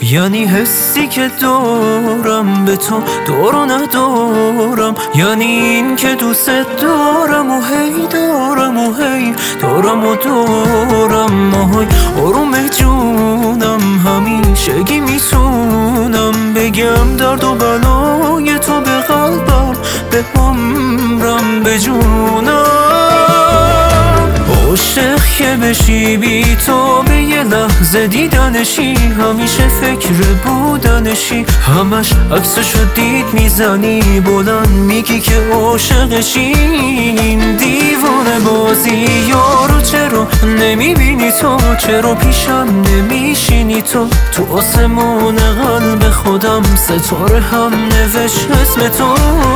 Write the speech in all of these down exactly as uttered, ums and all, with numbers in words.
یعنی حسی که دارم به تو دارو ندارم، یعنی این که دوست دارم و هی دارم و هی دارم و دارم. ماهای آروم جونم همیشگی میتونم بگم درد و بلای تو به قلبم، به عمرم، به جونم. عاشق که بشی بی تو به یه لحظه دیدنشی، همیشه فکر بودنشی، همش عکسشو دید میزنی بلند میگی که عاشقشی. این دیوانه بازی یارو چرا نمیبینی تو، چرا پیشم نمیشینی تو؟ تو آسمون قلب خودم ستاره هم نوشت اسم تو.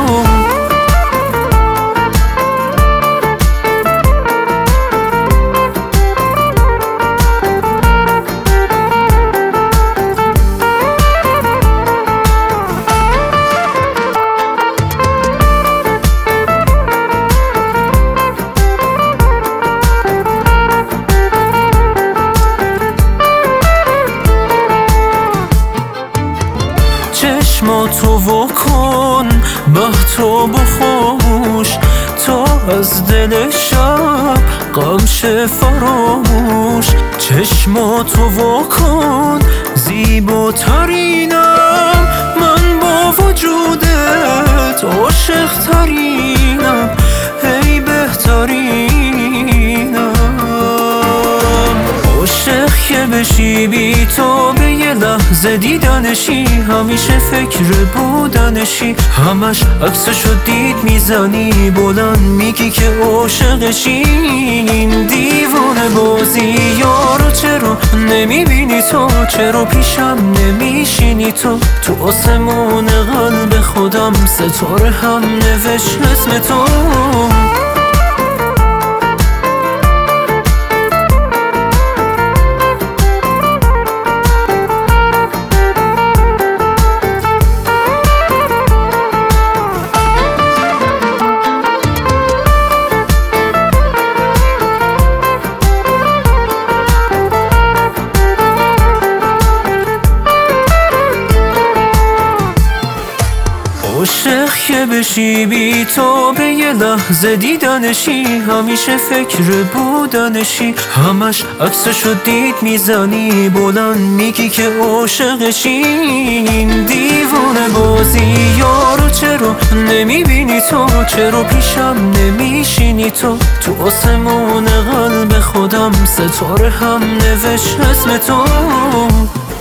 چشماتو واکن مهتاب و خاموش، تا از دل شب غم شه فراموش. چشماتو واکن زیباترینم، من با وجودت عاشق ترینم، هی بهترینم. عاشق که بشی بی تو به یه لحظه دیدنشی، همیشه فکر بودنشی، همش عکسشو دید میزنی بلند میگی که عاشقشی. این دیوانه بازی یارو چرا نمیبینی تو، چرا پیشم نمیشینی تو؟ تو آسمون قلب خودم ستاره هم نوشت اسم تو. عاشق که بشی بی تو به یه لحظه دیدنشی، همیشه فکر بودنشی، همش عکسشو دید میزنی بلند میگی که عاشقشی. این دیوانه بازی یارو چرا نمیبینی تو، چرا پیشم نمیشینی تو؟ تو آسمون قلب خودم ستاره هم نوشت اسم تو.